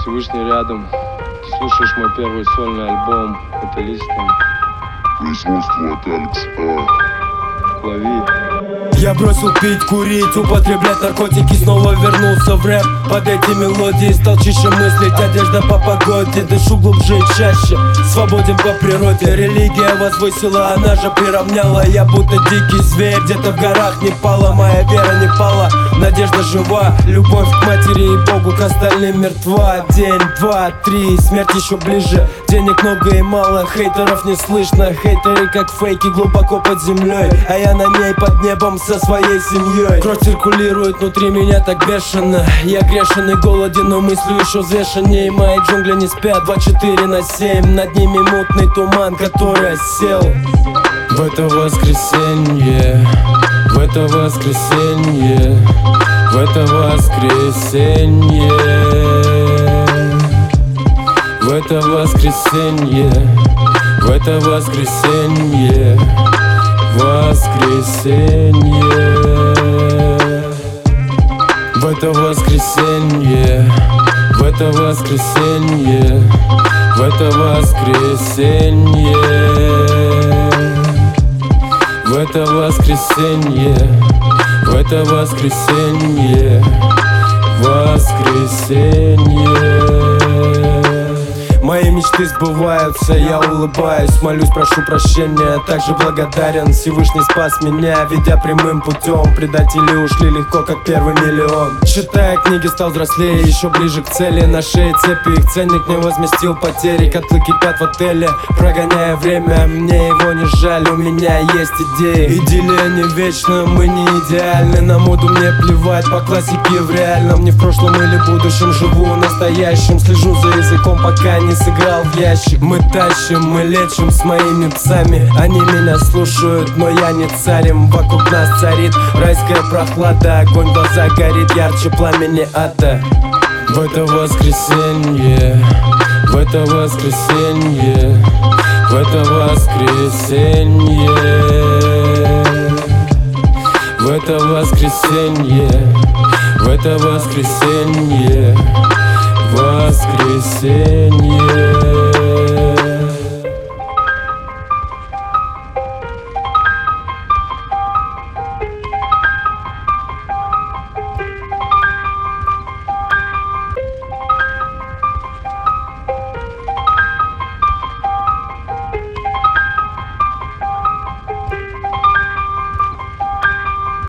Всевышний рядом. Ты слушаешь мой первый сольный альбом «Металлистом». Производство от Алекс Лови. Я бросил пить, курить, употреблять наркотики, снова вернулся в рэп. Под эти мелодии стал чище мыслить, одежда по погоде, дышу глубже и чаще, свободен по природе. Религия возвысила, она же приравняла. Я будто дикий зверь, где-то в горах не пала, моя вера не пала, надежда жива. Любовь к матери и Богу, к остальным мертва. День, два, три, смерть еще ближе. Денег много и мало, хейтеров не слышно. Хейтеры как фейки глубоко под землей, а я на ней под небом со своей семьей. Кровь циркулирует внутри меня так бешено. Я грешен и голоден, но мысли еще взвешеннее. Мои джунгли не спят 24/7. Над ними мутный туман, который осел. В это воскресенье, в это воскресенье, в это воскресенье, в это воскресенье, в это воскресенье, воскресенье, в это воскресенье, в это воскресенье, в это воскресенье, в это воскресенье, в это воскресенье, воскресенье. Мои мечты сбываются, я улыбаюсь, молюсь, прошу прощения, также благодарен. Всевышний спас меня, ведя прямым путем. Предатели ушли легко, как первый миллион. Читая книги, стал взрослее, еще ближе к цели. На шее цепи, их ценник не возместил потери. Котлы кипят в отеле, прогоняя время, мне его не жаль, у меня есть идеи. Идиллия не вечна, мы не идеальны, на моду мне плевать, по классике в реальном. Не в прошлом или будущем, живу настоящим. Слежу за языком, пока не сыграл в ящик. Мы тащим, мы лечим с моими псами. Они меня слушают, но я не царем. Вокруг нас царит райская прохлада. Огонь в глаза горит ярче пламени ада. В это воскресенье, в это воскресенье, в это воскресенье, в это воскресенье, в это воскресенье, воскресенье.